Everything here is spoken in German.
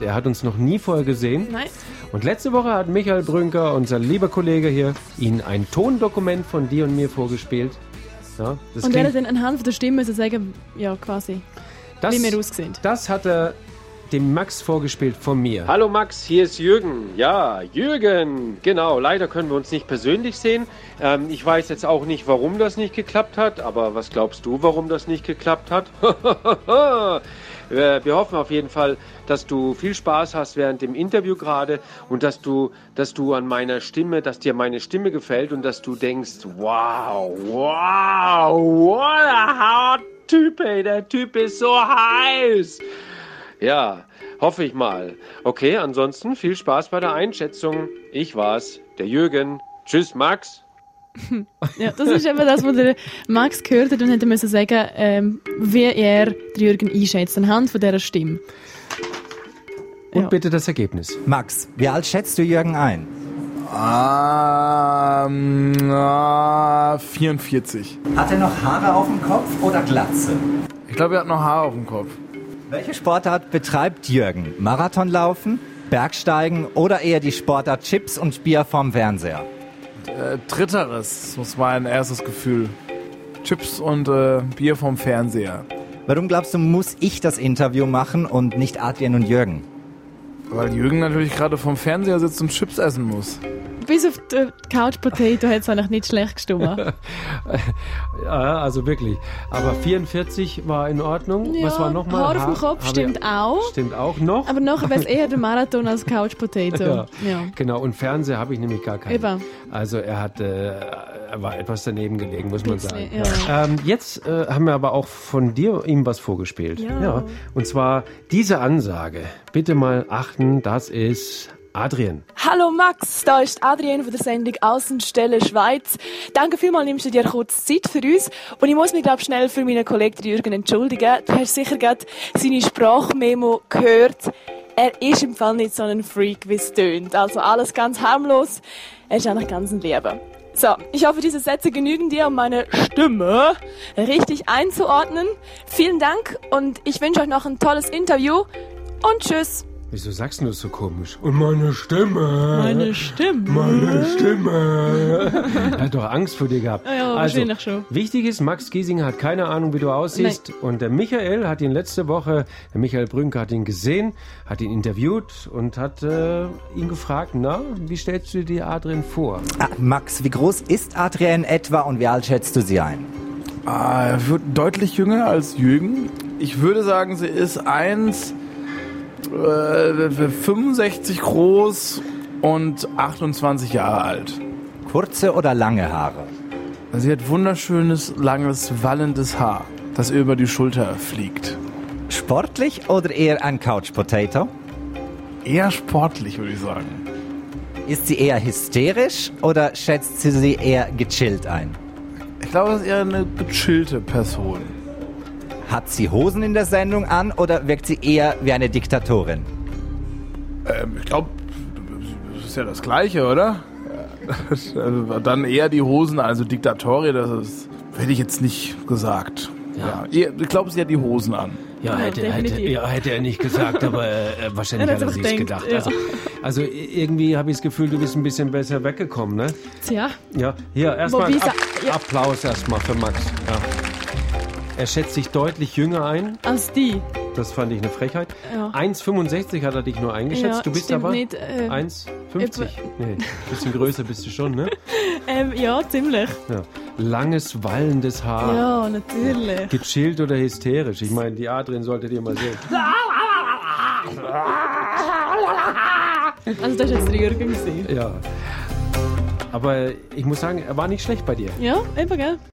Er hat uns noch nie vorher gesehen. Nein. Und letzte Woche hat Michael Brünker, unser lieber Kollege hier, Ihnen ein Tondokument von dir und mir vorgespielt. Ja, und er hat dann anhand der Stimme sagen, ja quasi, wie wir aussehen. Das hat er dem Max vorgespielt von mir. Hallo Max, hier ist Jürgen. Ja, Jürgen, genau. Leider können wir uns nicht persönlich sehen. Ich weiß jetzt auch nicht, warum das nicht geklappt hat, aber was glaubst du, warum das nicht geklappt hat? Wir hoffen auf jeden Fall, dass du viel Spaß hast während dem Interview gerade und dass du an meiner Stimme, dass dir meine Stimme gefällt und dass du denkst, wow, what a hot Typ, ey, der Typ ist so heiß. Ja, hoffe ich mal. Okay, ansonsten viel Spaß bei der Einschätzung. Ich war's, der Jürgen. Tschüss, Max. Ja, das ist eben das, was der Max gehört hat und hätte müssen sagen, wie er den Jürgen einschätzt, anhand von dieser Stimme. Und bitte das Ergebnis. Max, wie alt schätzt du Jürgen ein? 44. Hat er noch Haare auf dem Kopf oder Glatze? Ich glaube, er hat noch Haare auf dem Kopf. Welche Sportart betreibt Jürgen? Marathonlaufen, Bergsteigen oder eher die Sportart Chips und Bier vorm Fernseher? Dritteres, das war mein erstes Gefühl. Chips und Bier vom Fernseher. Warum glaubst du, muss ich das Interview machen und nicht Adrian und Jürgen? Weil Jürgen natürlich gerade vom Fernseher sitzt und Chips essen muss. Bis auf die Couch Potato hat es eigentlich nicht schlecht gestimmt. Ja, also wirklich. Aber 44 war in Ordnung. Ja, was war nochmal? Haar auf dem Kopf stimmt auch. Stimmt auch noch. Aber nachher wäre es eher der Marathon als Couch Potato. Ja. Genau, und Fernseher habe ich nämlich gar keinen. Eben. Also er war etwas daneben gelegen, muss man sagen. Ja. Jetzt haben wir aber auch von dir ihm was vorgespielt. Ja. Und zwar diese Ansage. Bitte mal achten, das ist Adrian. Hallo Max, da ist Adrian von der Sendung Außenstelle Schweiz. Danke vielmals, nimmst du dir kurz Zeit für uns. Und ich muss mich, glaube schnell für meinen Kollegen Jürgen entschuldigen. Du hast sicher gerade seine Sprachmemo gehört. Er ist im Fall nicht so ein Freak, wie es tönt. Also alles ganz harmlos. Er ist eigentlich ganz ein Lieber. So, ich hoffe, diese Sätze genügen dir, um meine Stimme richtig einzuordnen. Vielen Dank und ich wünsche euch noch ein tolles Interview und tschüss. Wieso sagst du das so komisch? Und meine Stimme. Meine Stimme. Meine Stimme. Er hat doch Angst vor dir gehabt. Ja, wahrscheinlich schon. Wichtig ist, Max Giesinger hat keine Ahnung, wie du aussiehst. Nein. Und der Michael hat ihn letzte Woche, der Michael Brünker hat ihn gesehen, hat ihn interviewt und hat ihn gefragt, na, wie stellst du dir Adrian vor? Max, wie groß ist Adrian etwa und wie alt schätzt du sie ein? Er wird deutlich jünger als Jürgen. Ich würde sagen, sie ist 65 groß und 28 Jahre alt. Kurze oder lange Haare? Sie hat wunderschönes, langes, wallendes Haar, das über die Schulter fliegt. Sportlich oder eher ein Couch Potato? Eher sportlich, würde ich sagen. Ist sie eher hysterisch oder schätzt sie eher gechillt ein? Ich glaube, das ist eher eine gechillte Person. Hat sie Hosen in der Sendung an oder wirkt sie eher wie eine Diktatorin? Ich glaube, das ist ja das Gleiche, oder? Dann eher die Hosen, also Diktatorin, das hätte ich jetzt nicht gesagt. Ja. Ich glaube, sie hat die Hosen an. Ja, hätte er nicht gesagt, aber wahrscheinlich hat er sich gedacht. Ja. Also irgendwie habe ich das Gefühl, du bist ein bisschen besser weggekommen, ne? Tja. Ja, hier erstmal Applaus erstmal für Max. Ja. Er schätzt sich deutlich jünger ein. Als die. Das fand ich eine Frechheit. Ja. 1,65 hat er dich nur eingeschätzt. Ja, du bist aber 1,50. Nee, ein bisschen größer bist du schon, ne? Ja, ziemlich. Ja. Langes, wallendes Haar. Ja, natürlich. Gechillt oder hysterisch. Ich meine, die Adrian solltet ihr mal sehen. Also das ist jetzt der Jürgen gesehen. Ja. Aber ich muss sagen, er war nicht schlecht bei dir. Ja, eben, gell?